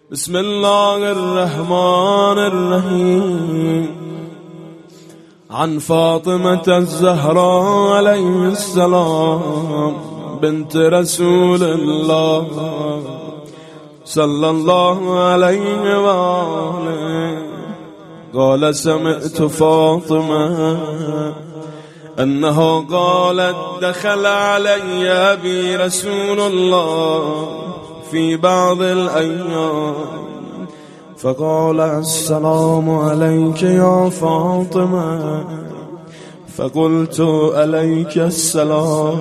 بسم الله الرحمن الرحيم. عن فاطمة الزهراء عليه السلام بنت رسول الله صلى الله عليه وآله قال: سمعت فاطمة أنه قالت: دخل علي أبي رسول الله في بعض الأيام فقال: السلام عليك يا فاطمة. فقلت: عليك السلام.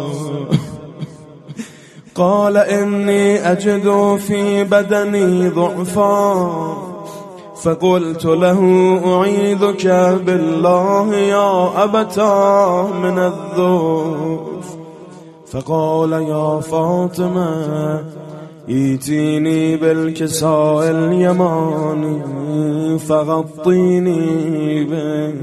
قال: إني أجد في بدني ضعفا. فقلت له: أعيذك بالله يا أبتا من الذوف. فقال: يا فاطمة ائتيني بالكساء اليماني فغطيني به.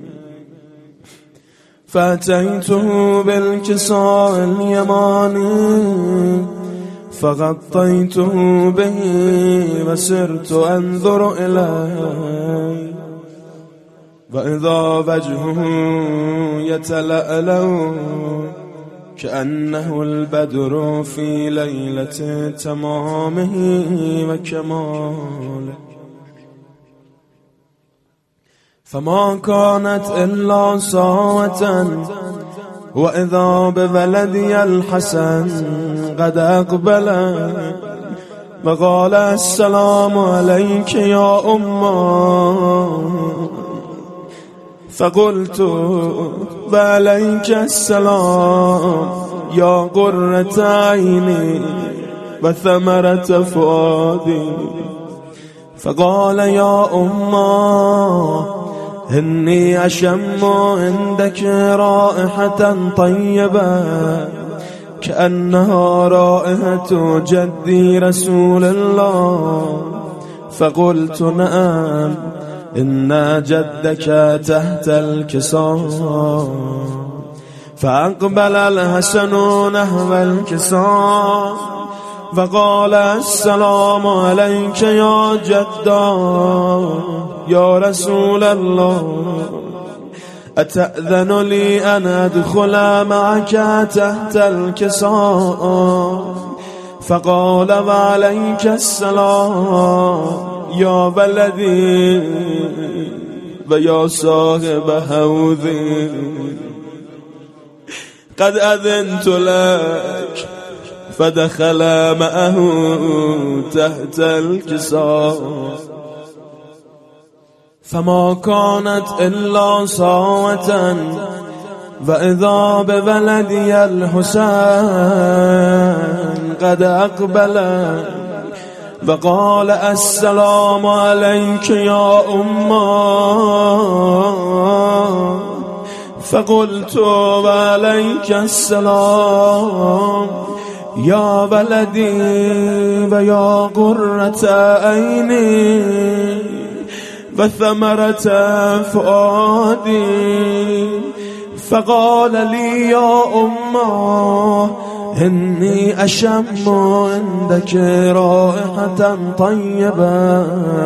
فأتيته بالكساء اليماني فغطيته به وسرت أنظر إليه وإذا وجهه يتلألأ كأنه البدر في ليلة تمامه وكماله. فما كانت إلا ساعة وإذا بولدي الحسن قد أقبل وقال: السلام عليك يا أمه. فقلت: وعليك السلام يا قرة عيني وثمرة فؤادي. فقال: يا أمه إني أشم عندك رائحة طيبة كأنها رائحة جدي رسول الله. فقلت: نعم، إن جدك تحت الكساء. فأقبل الحسن نحو الكساء فقال: السلام عليك يا جدا يا رسول الله، أتأذن لي أن أدخل معك تحت الكساء؟ فقال: وعليك السلام يا بلدي ويا صاحب حوضي، قد أذنت لك. فدخل معه تحت الكساء. فما كانت إلا ساعة وإذا بولدي الحسين قد أقبل وقال: السلام عليك يا أمه. فقلت: وعليك السلام يا بلدي ويا قرة عيني وثمرة فؤادي. فقال لي: يا أمه إني أشم عندك رائحة طيبة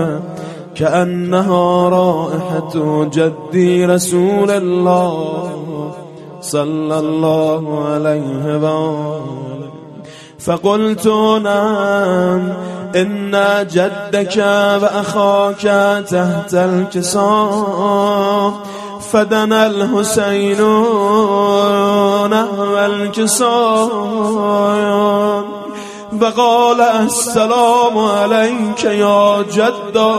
كأنها رائحة جدي رسول الله صلى الله عليه وآله. فقلت: نعم، إن جدك وأخاك تحت الكساء. فدنا الحسين نحو الكساء فقال: السلام عليك يا جدا،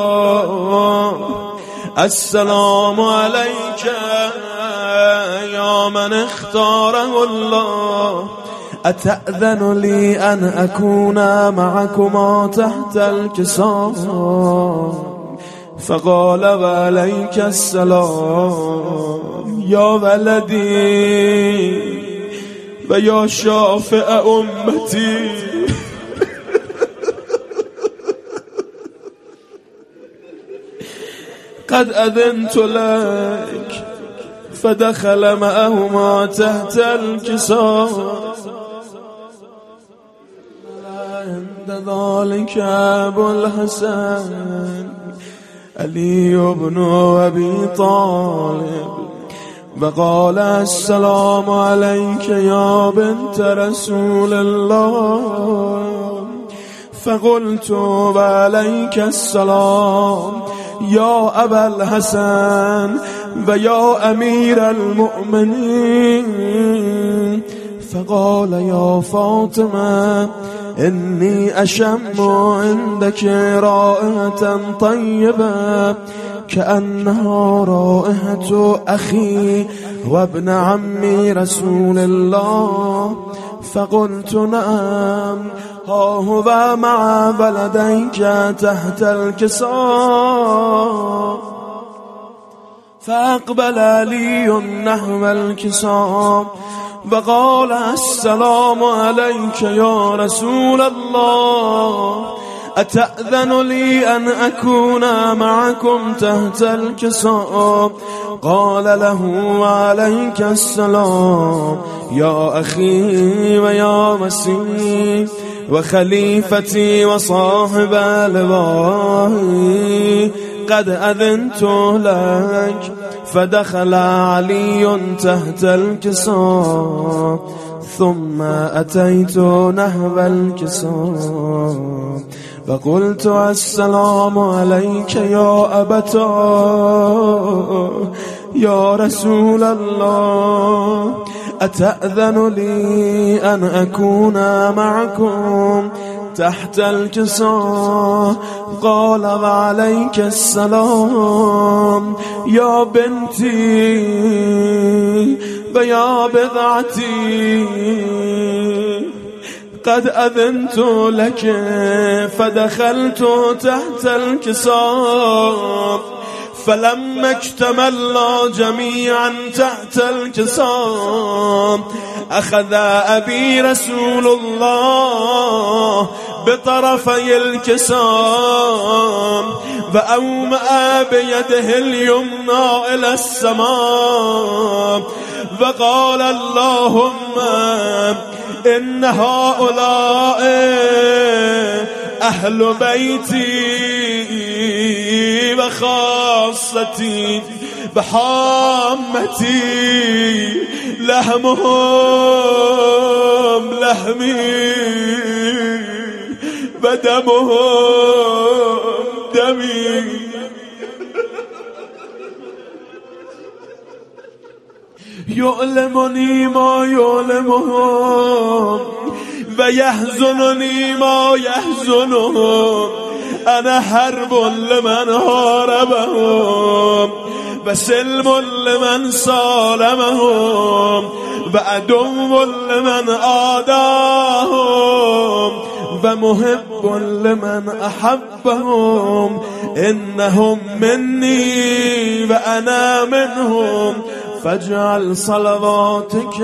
السلام عليك يا من اختاره الله، أتأذن لي أن أكون معكما تحت الكساء؟ فقال: وعليك السلام يا ولدي ويا شافع أمتي. قد أذنت لك. فدخل معهما تحت الكساء. عند ذلك أبو الحسن علي بن أبي طالب وقال السلام عليك يا بنت رسول الله. فقلت وعليك السلام يا أبا الحسن ويا أمير المؤمنين. فقال يا فاطمة إني أشم عندك رائحة طيبة كأنها رائحة أخي وابن عمي رسول الله. فقلت نعم، ها هو مع ولديك تحت الكساء. فأقبل علي نحو الكساء وقال السلام عليك يا رسول الله، أتأذن لي أن أكون معكم تحت الكساء؟ قال له وعليك السلام يا أخي ويا مسيح وخليفتي وصاحب لواهي، قد أذنت لك. فدخل علي تحت الكساء ثم أتيت نحو الكساء فقلت السلام عليك يا أبتاه يا رسول الله، أتأذن لي أن أكون معكم تحت الكساء؟ قال وعليك السلام يا بنتي ويا بضعتي، قد أذنت لك. فدخلت تحت الكساء فلما اكتملنا جميعا تحت الكساء أخذ أبي رسول الله بطرفي الكساء وأومأ بيده اليمنى إلى السماء وقال اللهم إن هؤلاء أهل بيتي وخاصتي بحامتي، لحمهم لحمي ودمهم دمي. يؤلمني ما يؤلمهم ويحزنني ما يحزنهم، أنا حرب لمن حاربهم وسلم لمن صالمهم وعدو لمن عاداهم ومحب لمن أحبهم، إنهم مني وأنا منهم. فاجعل صلواتك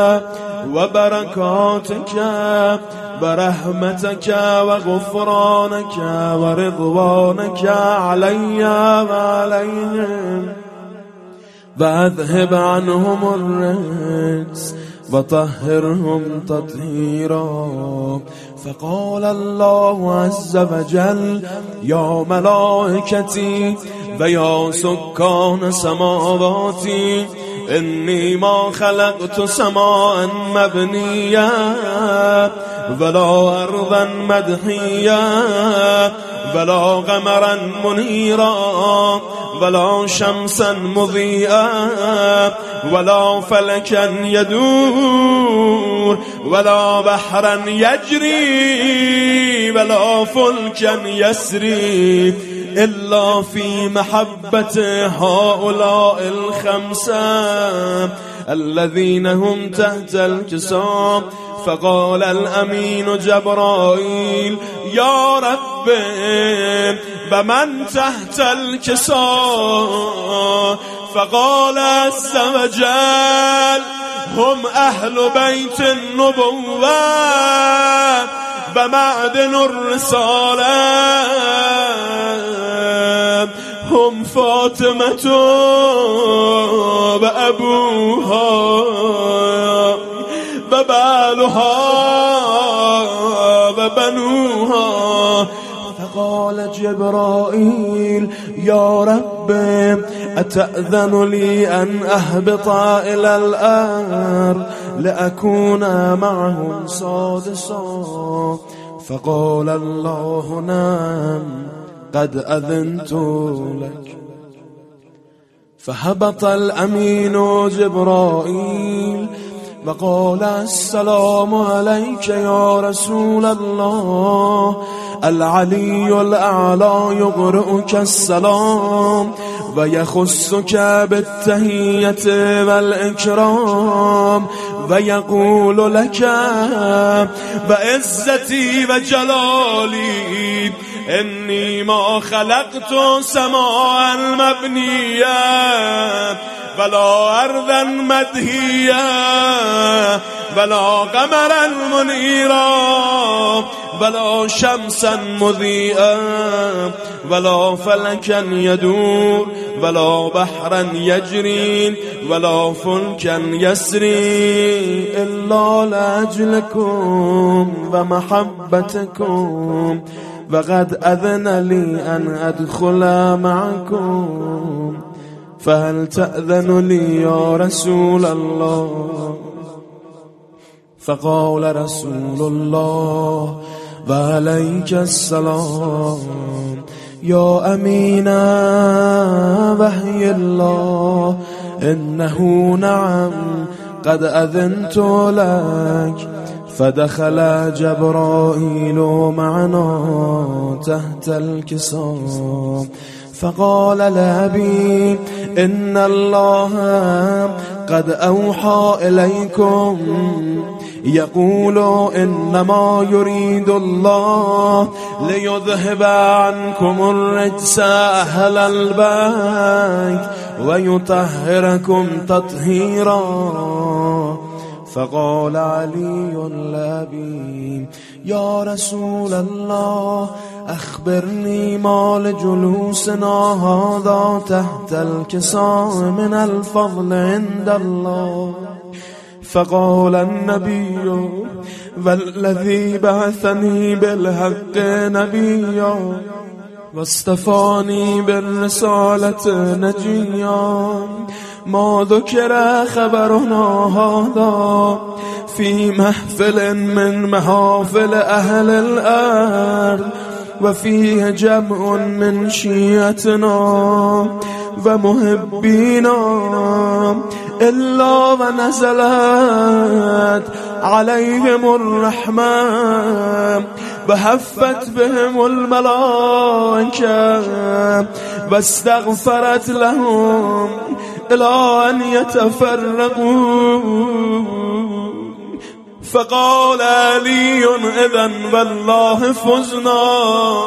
وبركاتك برحمتك وغفرانك ورضوانك علي وعليهم، وأذهب عنهم الرجس وطهرهم تطهيرا. فقال الله عز وجل يا ملائكتي ويا سكان سماواتي، إني ما خلقت سماء مبنيا ولا أرضا مدحيا ولا قمرا منيرا ولا شمسا مضيئا ولا فلكا يدور ولا بحرا يجري ولا فلكا يسري إلا في محبة هؤلاء الخمسة الذين هم تحت الكساء. فقال الأمين جبرائيل يا رب بمن تحت الكساء؟ فقال عز وجل هم أهل بيت النبوة بمعدن الرسالة، هم فاطمة وأبوها وبالها وبنوها فقال جبرائيل يا رب أتأذن لي أن أهبط إلى الأرض لأكون معهم سادسا؟ فقال الله نعم قد أذنت لك. فهبط الأمين جبرائيل وقال السلام عليك يا رسول الله، العلي الأعلى يقرئك السلام ويخصك بالتحية والإكرام ويقول لك بعزتي وجلالي إني ما خلقت سماء مبنية ولا أرضا مدهية ولا قمرا منيرا ولا شمسا مضيئا ولا فلكا يدور ولا بحرا يجري ولا فلكا يسري إلا لأجلكم ومحبتكم، وقد أذن لي أن أدخل معكم، فهل تأذن لي يا رسول الله؟ فقال رسول الله وعليك السلام يا أمين وحي الله، إنه نعم قد أذنت لك. فدخل جبرائيل معنا تحت الكساء فقال لأبي إن الله قد أوحى إليكم يقول إنما يريد الله ليذهب عنكم الرجس أهل البيت ويطهركم تطهيرا. فقال علي لأبي يا رسول الله أخبرني ما لجلوسنا هذا تحت الكساء من الفضل عند الله. فقال النبي والذي بعثني بالحق نبيا واصطفاني بالرسالة نجيا ما ذكر خبرنا هذا في محفل من محافل أهل الأرض وفيه جمع من شيعتنا ومحبينا إلا ونزلت عليهم الرحمة وهفت بهم الملائكة واستغفرت لهم إلى أن يتفرقوا. فقال علي إذن والله فزنا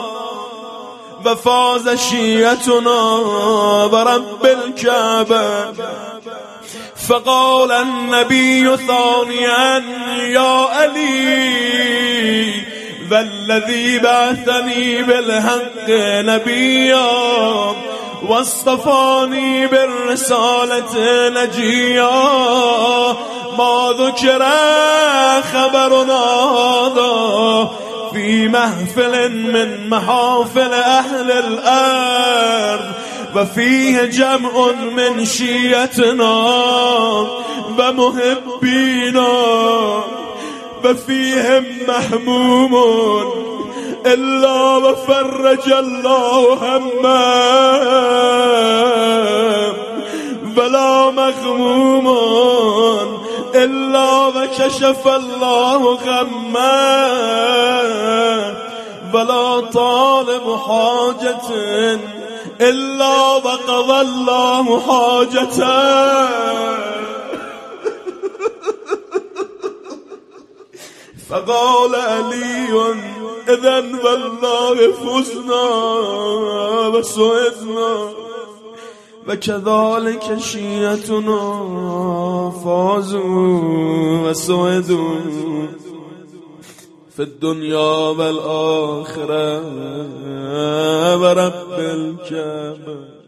وفاز شيعتنا ورب الكعبة. فقال النبي ثانيا يا علي والذي بعثني بالحق نبيا واصطفاني بالرسالة نجيا ما ذكر خبرنا هذا في محفل من محافل أهل الأرض وفيه جمع من شيعتنا ومحبينا وفيهم محموم إلا وفرج الله همه ولا مغموم إلا وكشف الله غمه ولا طالب حاجة إلا وقضى الله حاجته. فقال علي إذن والله فزنا وسعدنا وكذلك شيعتنا فازوا وسعدوا في الدنيا والآخرة ورب الكعبة.